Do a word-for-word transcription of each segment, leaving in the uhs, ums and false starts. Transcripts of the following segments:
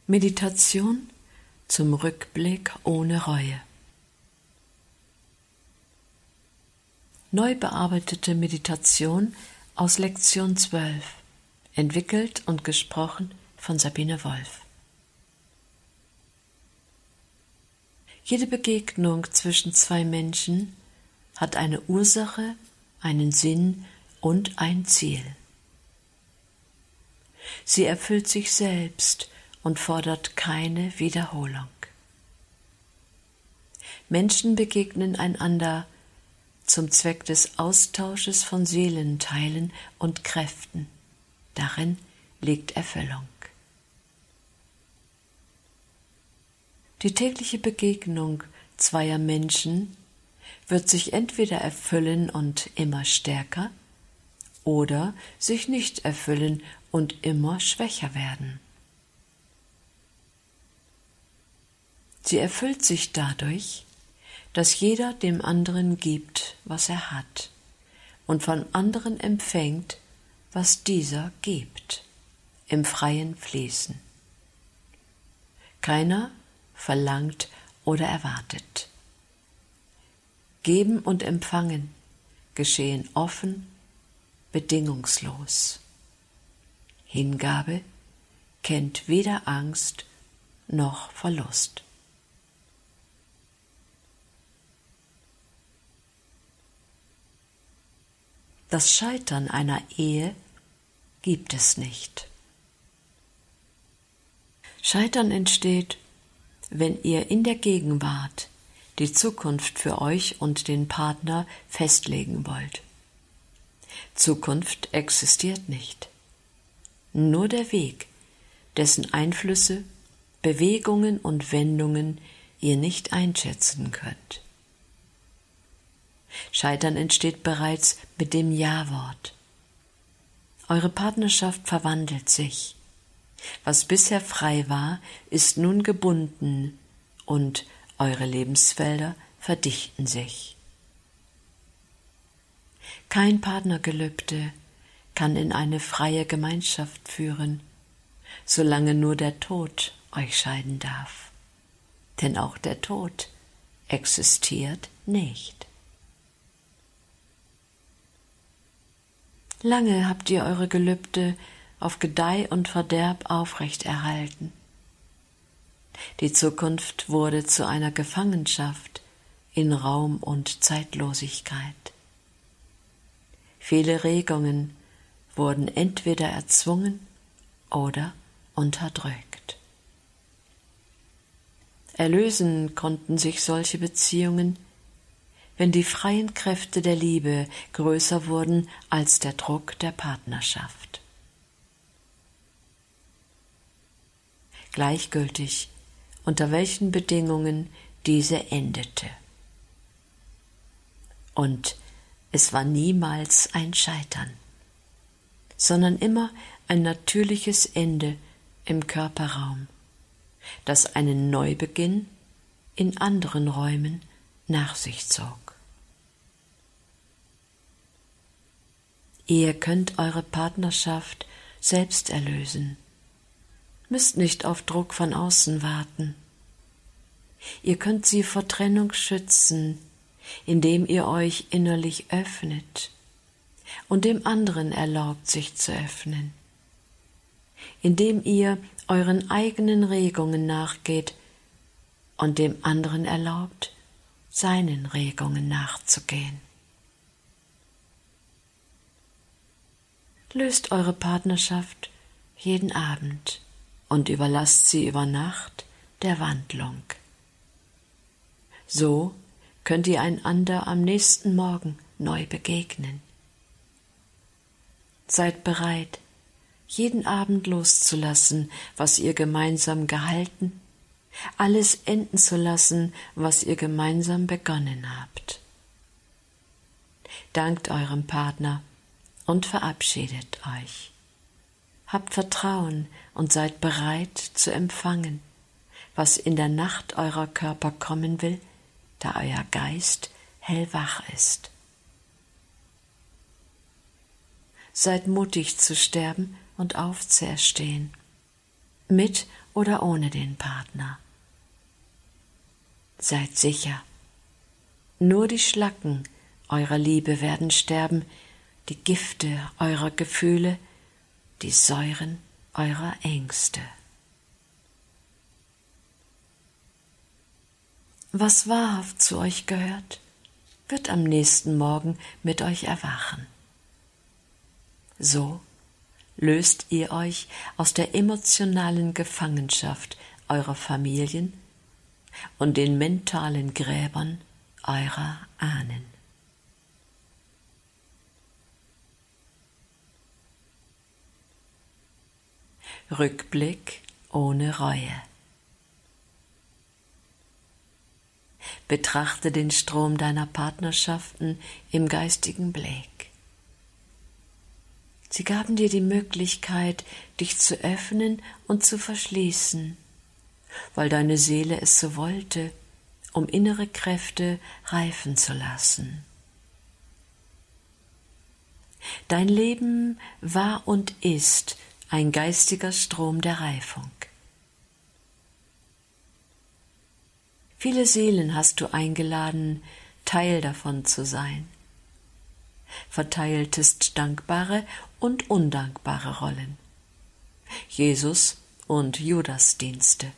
Meditation zum Rückblick ohne Reue. Neu bearbeitete Meditation aus Lektion zwölf, entwickelt und gesprochen von Sabine Wolf. Jede Begegnung zwischen zwei Menschen hat eine Ursache, einen Sinn und ein Ziel. Sie erfüllt sich selbst und fordert keine Wiederholung. Menschen begegnen einander zum Zweck des Austausches von Seelenteilen und Kräften. Darin liegt Erfüllung. Die tägliche Begegnung zweier Menschen wird sich entweder erfüllen und immer stärker oder sich nicht erfüllen und immer schwächer werden. Sie erfüllt sich dadurch, dass jeder dem anderen gibt, was er hat, und von anderen empfängt, was dieser gibt, im freien Fließen. Keiner verlangt oder erwartet. Geben und Empfangen geschehen offen, bedingungslos. Hingabe kennt weder Angst noch Verlust. Das Scheitern einer Ehe gibt es nicht. Scheitern entsteht, wenn ihr in der Gegenwart die Zukunft für euch und den Partner festlegen wollt. Zukunft existiert nicht. Nur der Weg, dessen Einflüsse, Bewegungen und Wendungen ihr nicht einschätzen könnt. Scheitern entsteht bereits mit dem Ja-Wort. Eure Partnerschaft verwandelt sich. Was bisher frei war, ist nun gebunden und eure Lebensfelder verdichten sich. Kein Partnergelübde kann in eine freie Gemeinschaft führen, solange nur der Tod euch scheiden darf. Denn auch der Tod existiert nicht. Lange habt ihr eure Gelübde auf Gedeih und Verderb aufrechterhalten. Die Zukunft wurde zu einer Gefangenschaft in Raum und Zeitlosigkeit. Viele Regungen wurden entweder erzwungen oder unterdrückt. Erlösen konnten sich solche Beziehungen, wenn die freien Kräfte der Liebe größer wurden als der Druck der Partnerschaft. Gleichgültig, unter welchen Bedingungen diese endete. Und es war niemals ein Scheitern, sondern immer ein natürliches Ende im Körperraum, das einen Neubeginn in anderen Räumen nach sich zog. Ihr könnt eure Partnerschaft selbst erlösen, müsst nicht auf Druck von außen warten. Ihr könnt sie vor Trennung schützen, indem ihr euch innerlich öffnet und dem anderen erlaubt, sich zu öffnen, indem ihr euren eigenen Regungen nachgeht und dem anderen erlaubt, seinen Regungen nachzugehen. Löst eure Partnerschaft jeden Abend und überlasst sie über Nacht der Wandlung. So könnt ihr einander am nächsten Morgen neu begegnen. Seid bereit, jeden Abend loszulassen, was ihr gemeinsam gehalten, alles enden zu lassen, was ihr gemeinsam begonnen habt. Dankt eurem Partner und verabschiedet euch. Habt Vertrauen und seid bereit zu empfangen, was in der Nacht eurer Körper kommen will, da euer Geist hellwach ist. Seid mutig zu sterben und aufzuerstehen, mit oder ohne den Partner. Seid sicher, nur die Schlacken eurer Liebe werden sterben, die Gifte eurer Gefühle, die Säuren eurer Ängste. Was wahrhaft zu euch gehört, wird am nächsten Morgen mit euch erwachen. So löst ihr euch aus der emotionalen Gefangenschaft eurer Familien und den mentalen Gräbern eurer Ahnen. Rückblick ohne Reue. Betrachte den Strom deiner Partnerschaften im geistigen Blick. Sie gaben dir die Möglichkeit, dich zu öffnen und zu verschließen, weil deine Seele es so wollte, um innere Kräfte reifen zu lassen. Dein Leben war und ist ein geistiger Strom der Reifung. Viele Seelen hast du eingeladen, Teil davon zu sein. Verteiltest dankbare und undankbare Rollen. Jesus und Judasdienste.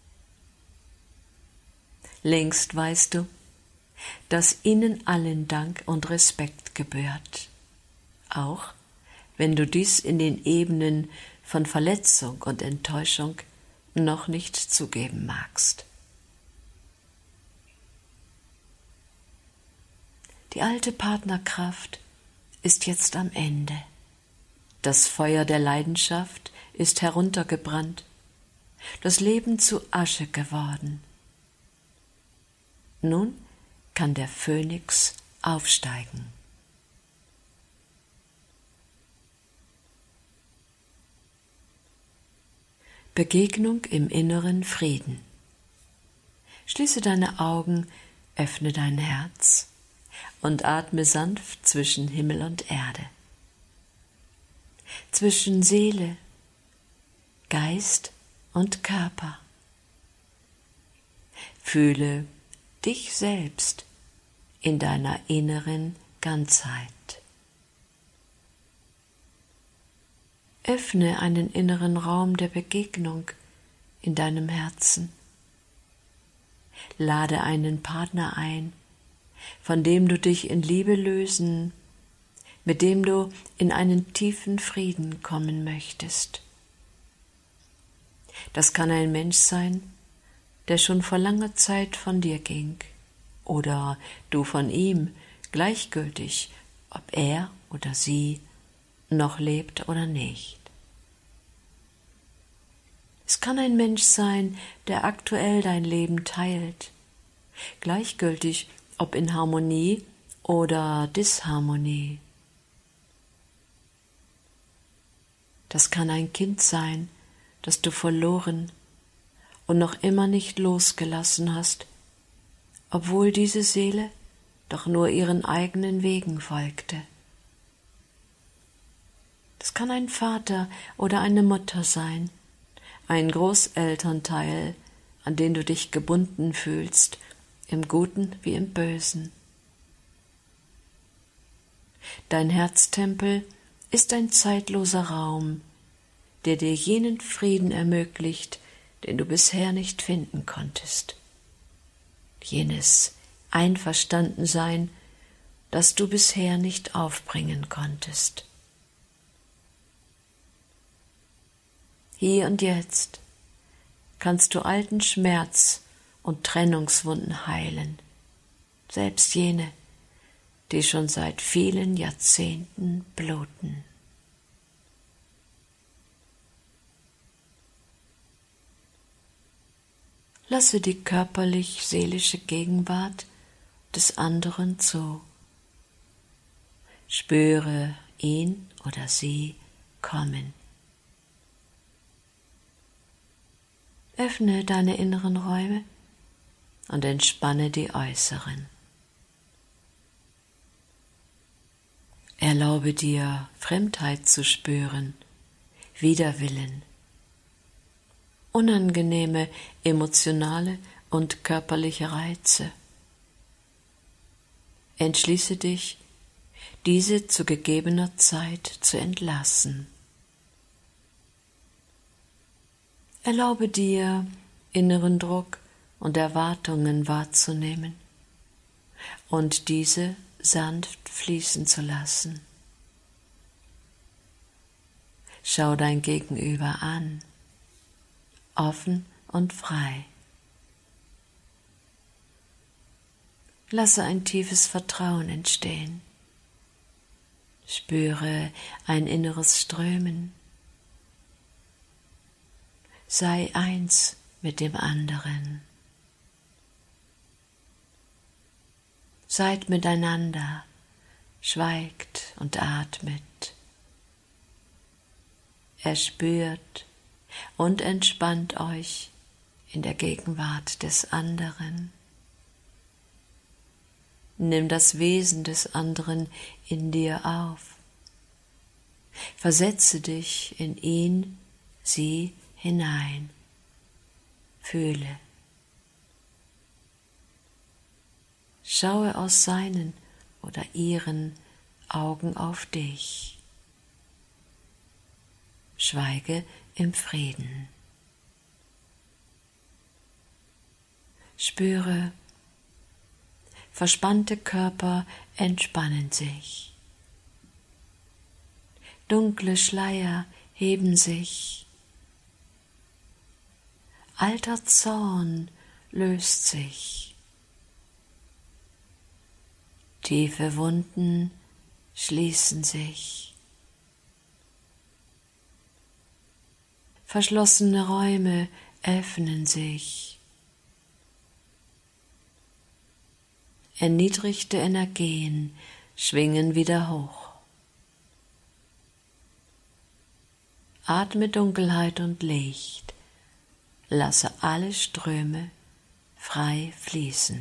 Längst weißt du, dass ihnen allen Dank und Respekt gebührt, auch wenn du dies in den Ebenen von Verletzung und Enttäuschung noch nicht zugeben magst. Die alte Partnerkraft ist jetzt am Ende. Das Feuer der Leidenschaft ist heruntergebrannt, das Leben zu Asche geworden. Nun kann der Phönix aufsteigen. Begegnung im inneren Frieden. Schließe deine Augen, öffne dein Herz und atme sanft zwischen Himmel und Erde, zwischen Seele, Geist und Körper. Fühle dich selbst in deiner inneren Ganzheit. Öffne einen inneren Raum der Begegnung in deinem Herzen. Lade einen Partner ein, von dem du dich in Liebe lösen, mit dem du in einen tiefen Frieden kommen möchtest. Das kann ein Mensch sein, der schon vor langer Zeit von dir ging, oder du von ihm, gleichgültig, ob er oder sie noch lebt oder nicht. Es kann ein Mensch sein, der aktuell dein Leben teilt, gleichgültig, ob in Harmonie oder Disharmonie. Das kann ein Kind sein, das du verloren und noch immer nicht losgelassen hast, obwohl diese Seele doch nur ihren eigenen Wegen folgte. Das kann ein Vater oder eine Mutter sein, ein Großelternteil, an den du dich gebunden fühlst, im Guten wie im Bösen. Dein Herztempel ist ein zeitloser Raum, der dir jenen Frieden ermöglicht, den du bisher nicht finden konntest. Jenes Einverstandensein, das du bisher nicht aufbringen konntest. Hier und jetzt kannst du alten Schmerz und Trennungswunden heilen, selbst jene, die schon seit vielen Jahrzehnten bluten. Lasse die körperlich-seelische Gegenwart des anderen zu. Spüre ihn oder sie kommen. Öffne deine inneren Räume und entspanne die äußeren. Erlaube dir, Fremdheit zu spüren, Widerwillen unangenehme emotionale und körperliche Reize. Entschließe dich, diese zu gegebener Zeit zu entlassen. Erlaube dir, inneren Druck und Erwartungen wahrzunehmen und diese sanft fließen zu lassen. Schau dein Gegenüber an, offen und frei. Lasse ein tiefes Vertrauen entstehen. Spüre ein inneres Strömen. Sei eins mit dem anderen. Seid miteinander, schweigt und atmet. Erspürt und entspannt euch in der Gegenwart des anderen. Nimm das Wesen des anderen in dir auf. Versetze dich in ihn, sie hinein. Fühle. Schaue aus seinen oder ihren Augen auf dich. Schweige im Frieden. Spüre, verspannte Körper entspannen sich. Dunkle Schleier heben sich. Alter Zorn löst sich. Tiefe Wunden schließen sich. Verschlossene Räume öffnen sich. Erniedrigte Energien schwingen wieder hoch. Atme Dunkelheit und Licht. Lasse alle Ströme frei fließen.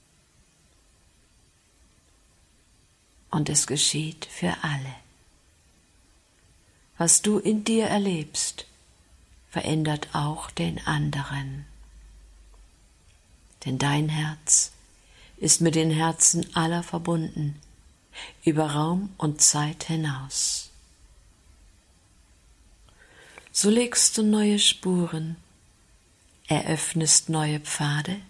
Und es geschieht für alle. Was du in dir erlebst, verändert auch den anderen. Denn dein Herz ist mit den Herzen aller verbunden, über Raum und Zeit hinaus. So legst du neue Spuren, eröffnest neue Pfade,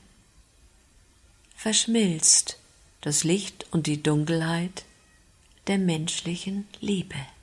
verschmilzt das Licht und die Dunkelheit der menschlichen Liebe.